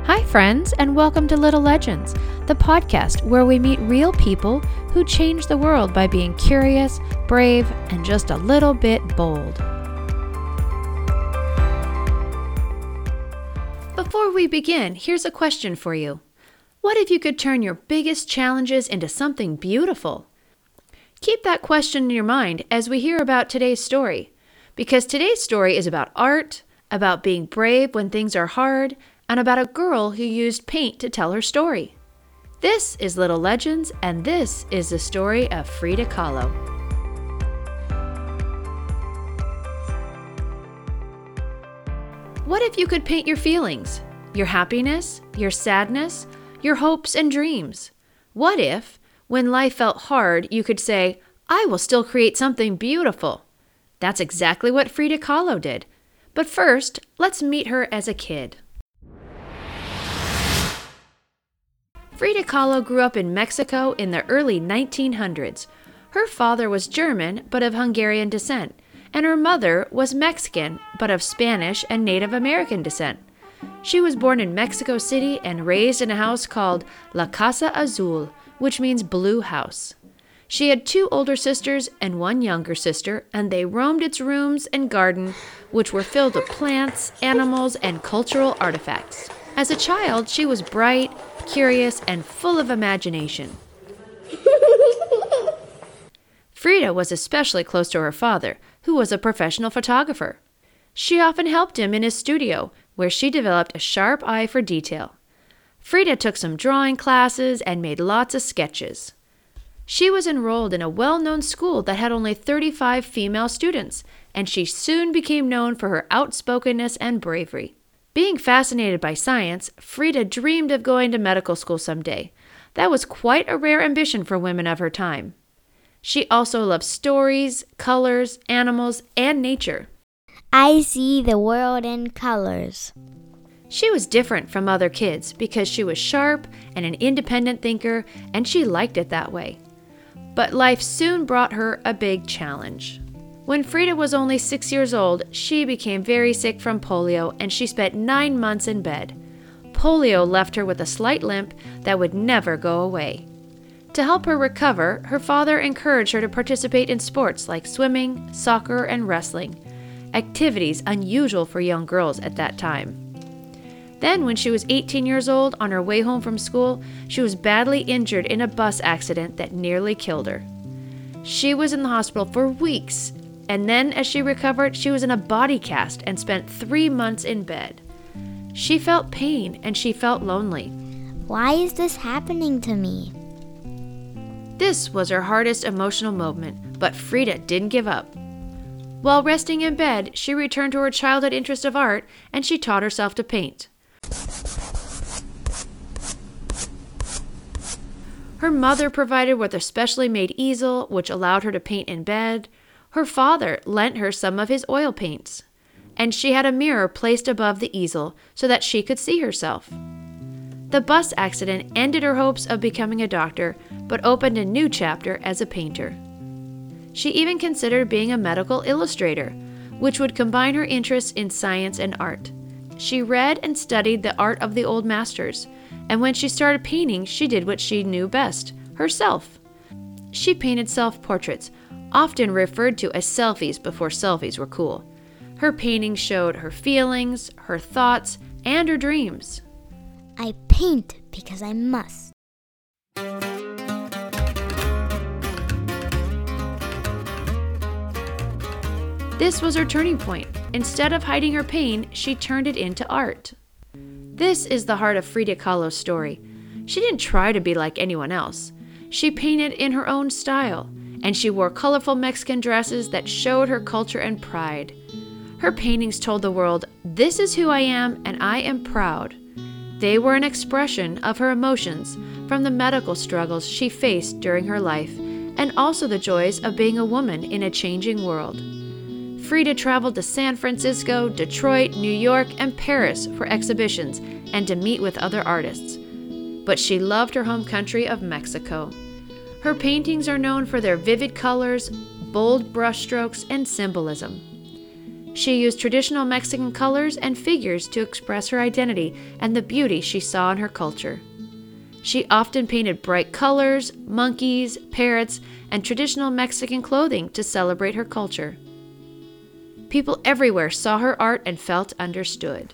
Hi, friends, and welcome to Little Legends, the podcast where we meet real people who change the world by being curious, brave, and just a little bit bold. Before we begin, here's a question for you. What if you could turn your biggest challenges into something beautiful? Keep that question in your mind as we hear about today's story, because today's story is about art, about being brave when things are hard, and about a girl who used paint to tell her story. This is Little Legends, and this is the story of Frida Kahlo. What if you could paint your feelings, your happiness, your sadness, your hopes and dreams? What if, when life felt hard, you could say, I will still create something beautiful? That's exactly what Frida Kahlo did. But first, let's meet her as a kid. Frida Kahlo grew up in Mexico in the early 1900s. Her father was German, but of Hungarian descent, and her mother was Mexican, but of Spanish and Native American descent. She was born in Mexico City and raised in a house called La Casa Azul, which means blue house. She had 2 older sisters and 1 younger sister, and they roamed its rooms and garden, which were filled with plants, animals, and cultural artifacts. As a child, she was bright, curious, and full of imagination. Frida was especially close to her father, who was a professional photographer. She often helped him in his studio, where she developed a sharp eye for detail. Frida took some drawing classes and made lots of sketches. She was enrolled in a well-known school that had only 35 female students, and she soon became known for her outspokenness and bravery. Being fascinated by science, Frida dreamed of going to medical school someday. That was quite a rare ambition for women of her time. She also loved stories, colors, animals, and nature. I see the world in colors. She was different from other kids because she was sharp and an independent thinker, and she liked it that way. But life soon brought her a big challenge. When Frida was only 6 years old, she became very sick from polio, and she spent 9 months in bed. Polio left her with a slight limp that would never go away. To help her recover, her father encouraged her to participate in sports like swimming, soccer, and wrestling, activities unusual for young girls at that time. Then, when she was 18 years old, on her way home from school, she was badly injured in a bus accident that nearly killed her. She was in the hospital for weeks, and then as she recovered, she was in a body cast and spent 3 months in bed. She felt pain and she felt lonely. Why is this happening to me? This was her hardest emotional moment, but Frida didn't give up. While resting in bed, she returned to her childhood interest of art, and she taught herself to paint. Her mother provided with a specially made easel, which allowed her to paint in bed. Her father lent her some of his oil paints, and she had a mirror placed above the easel so that she could see herself. The bus accident ended her hopes of becoming a doctor, but opened a new chapter as a painter. She even considered being a medical illustrator, which would combine her interests in science and art. She read and studied the art of the old masters, and when she started painting, she did what she knew best, herself. She painted self-portraits, often referred to as selfies before selfies were cool. Her paintings showed her feelings, her thoughts, and her dreams. I paint because I must. This was her turning point. Instead of hiding her pain, she turned it into art. This is the heart of Frida Kahlo's story. She didn't try to be like anyone else. She painted in her own style, and she wore colorful Mexican dresses that showed her culture and pride. Her paintings told the world, "This is who I am, and I am proud." They were an expression of her emotions from the medical struggles she faced during her life, and also the joys of being a woman in a changing world. Frida traveled to San Francisco, Detroit, New York, and Paris for exhibitions and to meet with other artists. But she loved her home country of Mexico. Her paintings are known for their vivid colors, bold brushstrokes, and symbolism. She used traditional Mexican colors and figures to express her identity and the beauty she saw in her culture. She often painted bright colors, monkeys, parrots, and traditional Mexican clothing to celebrate her culture. People everywhere saw her art and felt understood.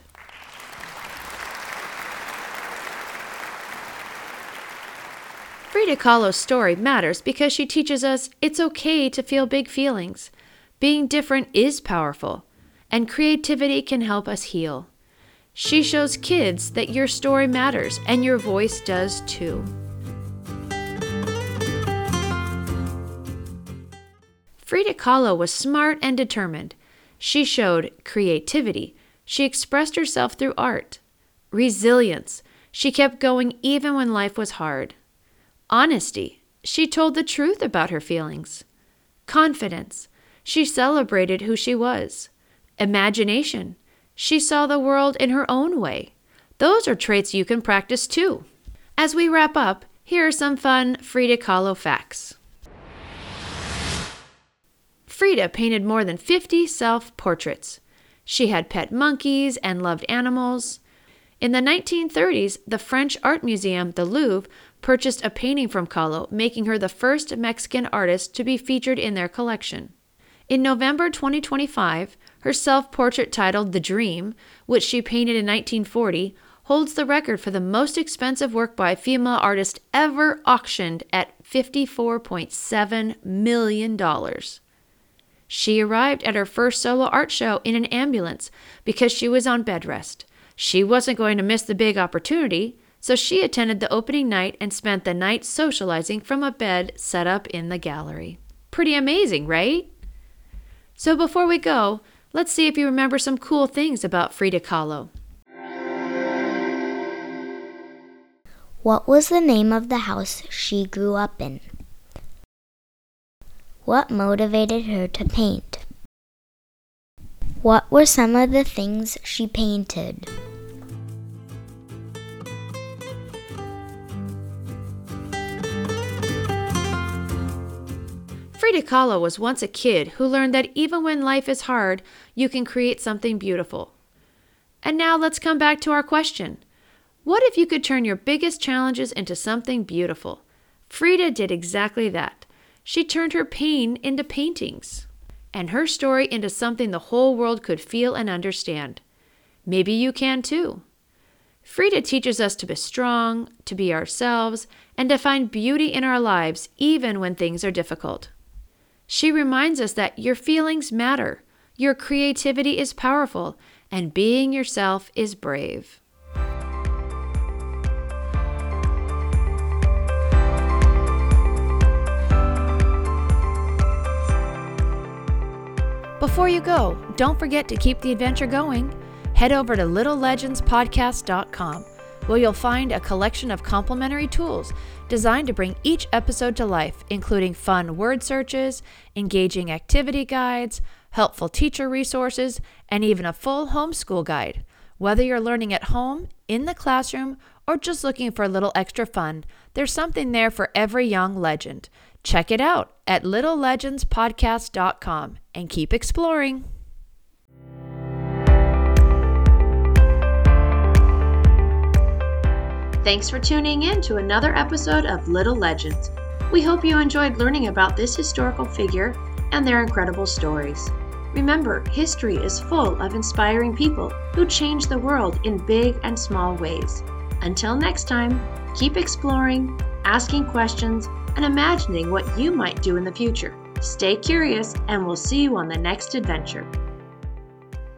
Frida Kahlo's story matters because she teaches us it's okay to feel big feelings. Being different is powerful, and creativity can help us heal. She shows kids that your story matters and your voice does too. Frida Kahlo was smart and determined. She showed creativity. She expressed herself through art. Resilience. She kept going even when life was hard. Honesty. She told the truth about her feelings. Confidence. She celebrated who she was. Imagination. She saw the world in her own way. Those are traits you can practice too. As we wrap up, here are some fun Frida Kahlo facts. Frida painted more than 50 self-portraits. She had pet monkeys and loved animals. In the 1930s, the French art museum, the Louvre, purchased a painting from Kahlo, making her the first Mexican artist to be featured in their collection. In November 2025, her self-portrait titled The Dream, which she painted in 1940, holds the record for the most expensive work by a female artist ever auctioned at $54.7 million. She arrived at her first solo art show in an ambulance because she was on bed rest. She wasn't going to miss the big opportunity, so she attended the opening night and spent the night socializing from a bed set up in the gallery. Pretty amazing, right? So before we go, let's see if you remember some cool things about Frida Kahlo. What was the name of the house she grew up in? What motivated her to paint? What were some of the things she painted? Frida Kahlo was once a kid who learned that even when life is hard, you can create something beautiful. And now let's come back to our question. What if you could turn your biggest challenges into something beautiful? Frida did exactly that. She turned her pain into paintings, and her story into something the whole world could feel and understand. Maybe you can too. Frida teaches us to be strong, to be ourselves, and to find beauty in our lives even when things are difficult. She reminds us that your feelings matter, your creativity is powerful, and being yourself is brave. Before you go, don't forget to keep the adventure going. Head over to littlelegendspodcast.com, where you'll find a collection of complimentary tools designed to bring each episode to life, including fun word searches, engaging activity guides, helpful teacher resources, and even a full homeschool guide. Whether you're learning at home, in the classroom, or just looking for a little extra fun, there's something there for every young legend. Check it out at littlelegendspodcast.com and keep exploring. Thanks for tuning in to another episode of Little Legends. We hope you enjoyed learning about this historical figure and their incredible stories. Remember, history is full of inspiring people who change the world in big and small ways. Until next time, keep exploring, asking questions, and imagining what you might do in the future. Stay curious, and we'll see you on the next adventure.